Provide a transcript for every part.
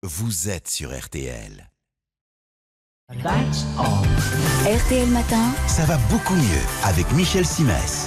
vous êtes sur RTL. Lights off. RTL Matin. Ça va beaucoup mieux avec Michel Simès.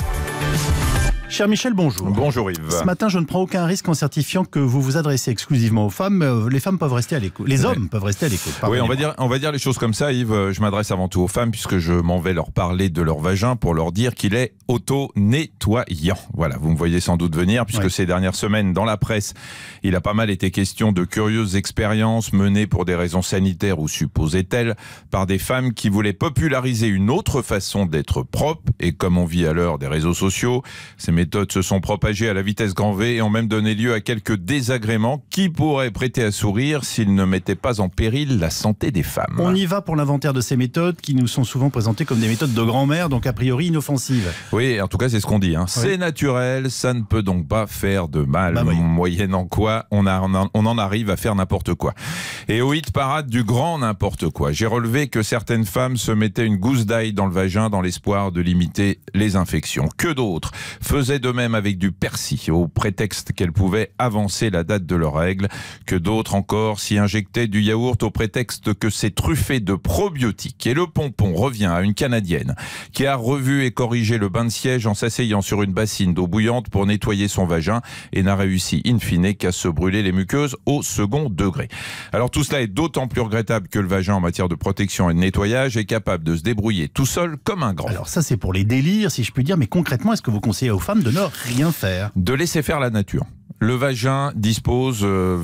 Cher Michel, bonjour. Bonjour Yves. Ce matin, je ne prends aucun risque en certifiant que vous vous adressez exclusivement aux femmes. Les femmes peuvent rester à l'écoute. Les hommes peuvent rester à l'écoute. Oui, on va dire les choses comme ça, Yves. Je m'adresse avant tout aux femmes puisque je m'en vais leur parler de leur vagin pour leur dire qu'il est auto-nettoyant. Voilà, vous me voyez sans doute venir puisque ces dernières semaines, dans la presse, il a pas mal été question de curieuses expériences menées pour des raisons sanitaires ou supposées-elles par des femmes qui voulaient populariser une autre façon d'être propre. Et comme on vit à l'heure des réseaux sociaux, ces méthodes se sont propagées à la vitesse grand V et ont même donné lieu à quelques désagréments qui pourraient prêter à sourire s'ils ne mettaient pas en péril la santé des femmes. On y va pour l'inventaire de ces méthodes qui nous sont souvent présentées comme des méthodes de grand-mère, donc a priori inoffensives. Oui, en tout cas c'est ce qu'on dit. C'est naturel, ça ne peut donc pas faire de mal. Moyennant quoi, on en arrive à faire n'importe quoi. Et au hit parade du grand n'importe quoi, j'ai relevé que certaines femmes se mettaient une gousse d'ail dans le vagin dans l'espoir de limiter les infections. Que d'autres faisaient de même avec du persil au prétexte qu'elles pouvaient avancer la date de leurs règles, que d'autres encore s'y injectaient du yaourt au prétexte que c'est truffé de probiotiques. Et le pompon revient à une Canadienne qui a revu et corrigé le bain de siège en s'asseyant sur une bassine d'eau bouillante pour nettoyer son vagin et n'a réussi in fine qu'à se brûler les muqueuses au second degré. Alors tout cela est d'autant plus regrettable que le vagin en matière de protection et de nettoyage est capable de se débrouiller tout seul comme un grand. Alors ça c'est pour les délires si je puis dire, mais concrètement est-ce que vous conseillez aux femmes de ne rien faire? De laisser faire la nature. Le vagin dispose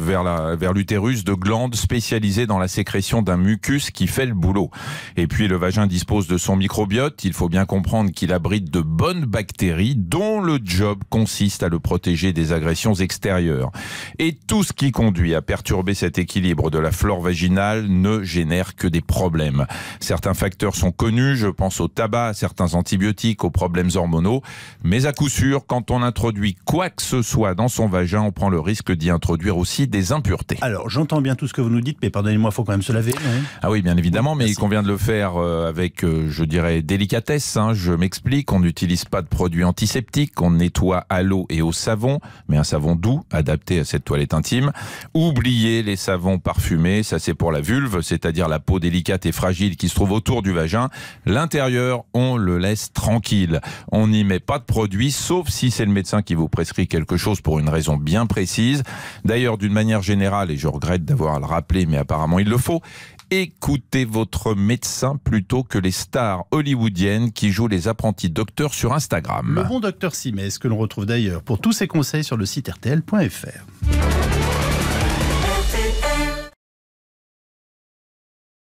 vers l'utérus de glandes spécialisées dans la sécrétion d'un mucus qui fait le boulot. Et puis le vagin dispose de son microbiote. Il faut bien comprendre qu'il abrite de bonnes bactéries dont le job consiste à le protéger des agressions extérieures. Et tout ce qui conduit à perturber cet équilibre de la flore vaginale ne génère que des problèmes. Certains facteurs sont connus, je pense au tabac, à certains antibiotiques, aux problèmes hormonaux. Mais à coup sûr, quand on introduit quoi que ce soit dans son vagin, on prend le risque d'y introduire aussi des impuretés. Alors, j'entends bien tout ce que vous nous dites, mais pardonnez-moi, il faut quand même se laver. Oui. Ah oui, bien évidemment, mais il convient de le faire avec, je dirais, délicatesse. Je m'explique, on n'utilise pas de produits antiseptiques, on nettoie à l'eau et au savon, mais un savon doux, adapté à cette toilette intime. Oubliez les savons parfumés, ça c'est pour la vulve, c'est-à-dire la peau délicate et fragile qui se trouve autour du vagin. L'intérieur, on le laisse tranquille. On n'y met pas de produits, sauf si c'est le médecin qui vous prescrit quelque chose pour une raison bien précise. D'ailleurs, d'une manière générale, et je regrette d'avoir à le rappeler, mais apparemment il le faut, écoutez votre médecin plutôt que les stars hollywoodiennes qui jouent les apprentis docteurs sur Instagram. Le bon docteur Simès, que l'on retrouve d'ailleurs pour tous ses conseils sur le site rtl.fr.